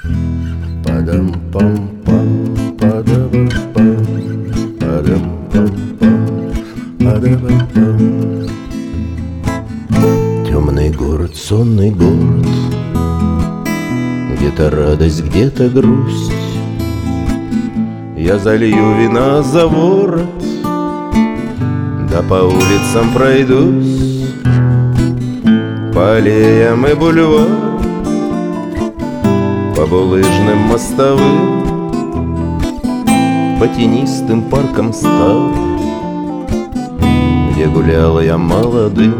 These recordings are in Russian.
Падам-пам-пам, падам-пам, падам-пам-пам, падам-пам. Темный город, сонный город, где-то радость, где-то грусть. Я залью вина за ворот, да по улицам пройдусь, по аллеям и бульварам, по булыжным мостовым, по тенистым паркам старым, где гулял я молодым.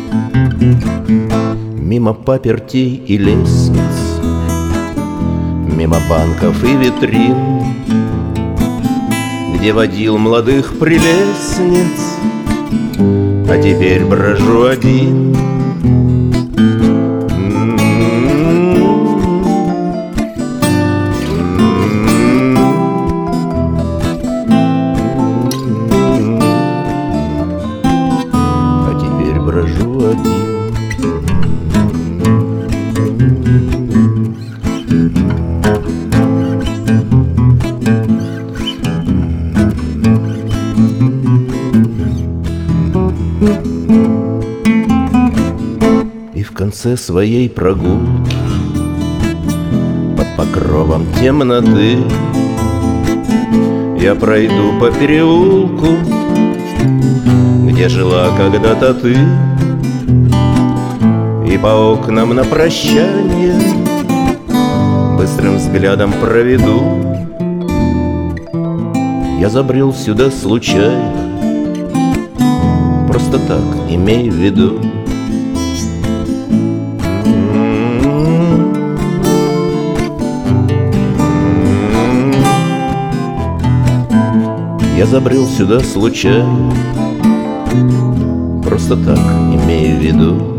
Мимо папертей и лестниц, мимо банков и витрин, где водил молодых прелестниц, а теперь брожу один. А теперь брожу один. И в конце своей прогулки под покровом темноты я пройду по переулку, где жила когда-то ты, и по окнам на прощание быстрым взглядом проведу. Я забрел сюда случайно, просто так, имей в виду. Я забрел сюда случайно, просто так, имей в виду.